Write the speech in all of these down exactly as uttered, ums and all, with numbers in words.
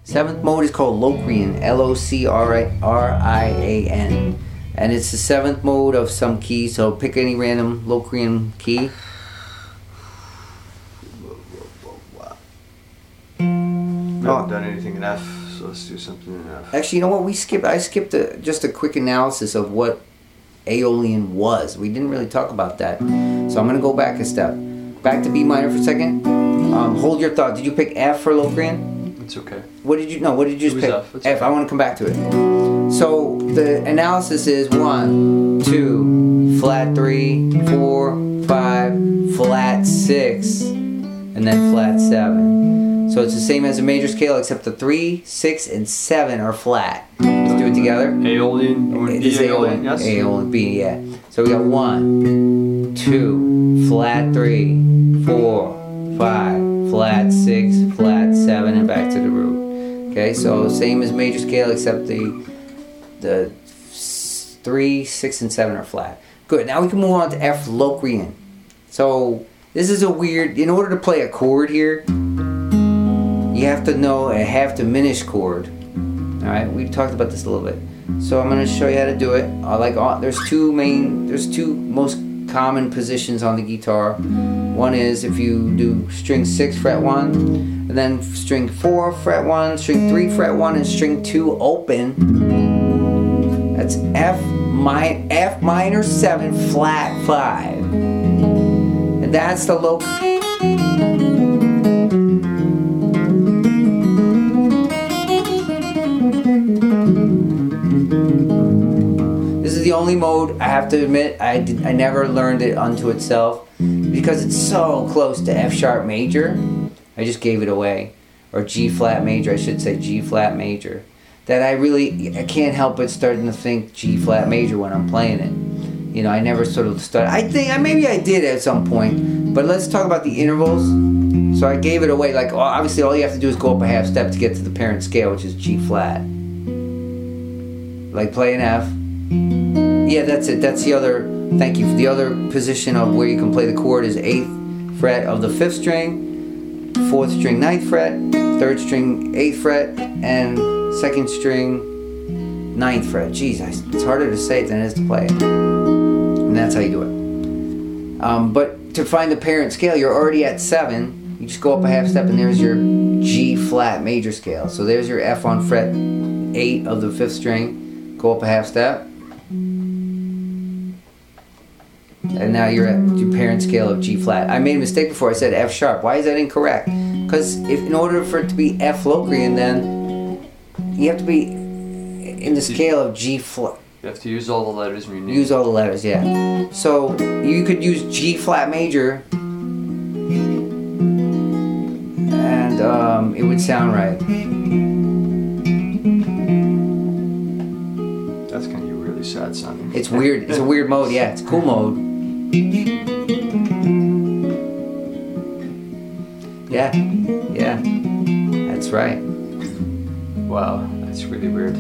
Seventh mode is called Locrian, L O C R I A N. And it's the seventh mode of some key, so pick any random Locrian key. I haven't oh. done anything in F, so let's do something in F. Actually, you know what? We skipped. I skipped a, just a quick analysis of what Aeolian was. We didn't really talk about that. So I'm going to go back a step. Back to B minor for a second. Um, hold your thought. Did you pick F for Locrian? It's okay. What did you, no, what did you just pick? F. F. Okay. I want to come back to it. So the analysis is one, two, flat three, four, five, flat six, and then flat seven. So it's the same as a major scale, except the three, six, and seven are flat. Let's do it together. Aeolian. It is Aeolian. Yes. Aeolian B, yeah. So we got one, two, flat three, four, five, flat six, flat seven, and back to the root. Okay, so same as major scale, except the the three, six, and seven are flat. Good. Now we can move on to F Locrian. So this is a weird. In order to play a chord here, you have to know a half diminished chord. All right, we talked about this a little bit. So I'm going to show you how to do it. I like uh, there's two main. There's two most common positions on the guitar. One is if you do string six fret one, and then string four fret one, string three fret one, and string two open. That's F mi F minor seven flat five, and that's the low. This is the only mode, I have to admit, I did, I never learned it unto itself because it's so close to F sharp major. I just gave it away, or G flat major. I should say G flat major. That I really, I can't help but starting to think G flat major when I'm playing it. You know, I never sort of started. I think maybe I did at some point, but let's talk about the intervals. So I gave it away. Like obviously, all you have to do is go up a half step to get to the parent scale, which is G flat. Like play an F. Yeah, that's it. That's the other. Thank you. The other position of where you can play the chord is eighth fret of the fifth string, fourth string ninth fret, third string eighth fret, and second string ninth fret. Jeez, it's harder to say it than it is to play it. And that's how you do it. Um, but to find the parent scale, you're already at seven. You just go up a half step and there's your G flat major scale. So there's your F on fret eight of the fifth string. Go up a half step. And now you're at your parent scale of G flat. I made a mistake before. I said F sharp. Why is that incorrect? Because if in order for it to be F Locrian, then you have to be in the scale of G flat. You have to use all the letters in your name. Use all the letters, yeah. So you could use G flat major, and um, it would sound right. That's gonna be really sad sounding. It's weird. It's a weird mode. Yeah, it's a cool mode. Yeah, yeah, that's right. Wow, that's really weird.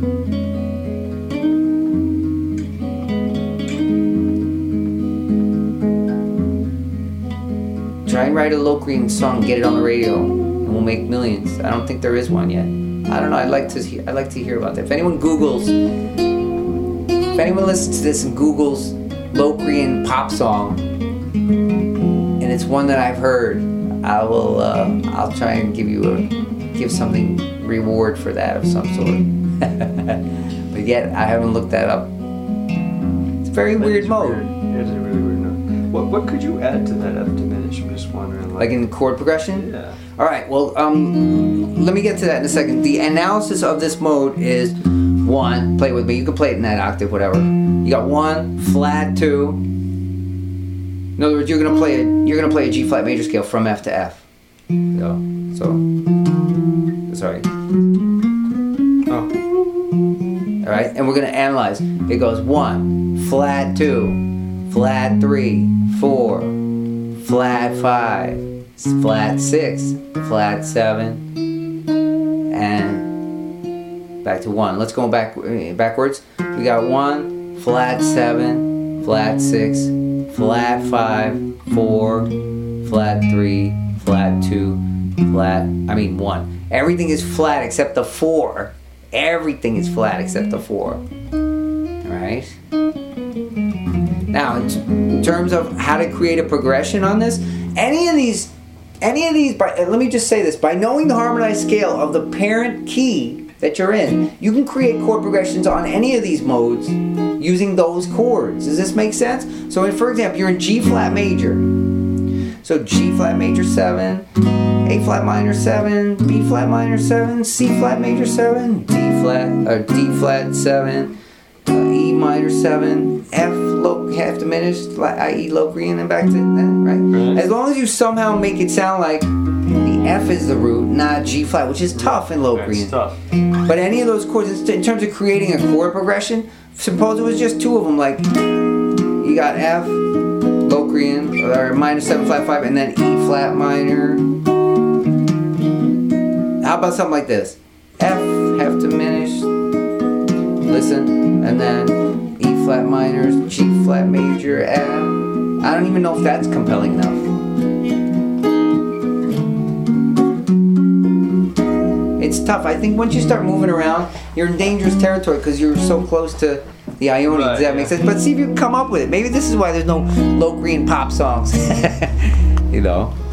Try and write a Locrian song, get it on the radio, and we'll make millions. I don't think there is one yet. I don't know. I'd like to. He- I'd like to hear about that. If anyone Googles, if anyone listens to this and Googles Locrian pop song, and it's one that I've heard, I will. Uh, I'll try and give you a give something reward for that of some sort. But yet I haven't looked that up. It's a very That weird is mode. Weird. It is a really weird note. What what could you add to that F diminished? I'm just wondering. Like in chord progression? Yeah. All right. Well, um, let me get to that in a second. The analysis of this mode is one. Play with me. You can play it in that octave, whatever. You got one, flat, two. In other words, you're gonna play a you're gonna play a G flat major scale from F to F. So, so sorry. Oh. All right, and we're gonna analyze. It goes one, flat two, flat three, four, flat five, flat six, flat seven, and back to one. Let's go back backwards. We got one, flat seven, flat six, flat five, four, flat three, flat two, flat. I mean one. Everything is flat except the four. Everything is flat except the four. Alright? Now, in terms of how to create a progression on this, any of these, any of these, by, let me just say this, by knowing the harmonized scale of the parent key that you're in, you can create chord progressions on any of these modes using those chords. Does this make sense? So, if, for example, you're in G flat major. So G flat major seven, A flat minor seven, B flat minor seven, C flat major seven, D flat or D flat seven, uh, E minor seven, F low half diminished, that is Locrian, and back to that, right? Right? As long as you somehow make it sound like the F is the root, not G flat, which is tough in Locrian. That's tough. But any of those chords, in terms of creating a chord progression, suppose it was just two of them, like you got F, Locrian, or minor seven flat five, and then E flat minor. How about something like this? F, half diminished, listen, and then E flat minor, G flat major, F. I don't even know if that's compelling enough. It's tough. I think once you start moving around, you're in dangerous territory because you're so close to the Ionic. Right, Does that yeah. make sense? But see if you can come up with it. Maybe this is why there's no Locrian pop songs. You know?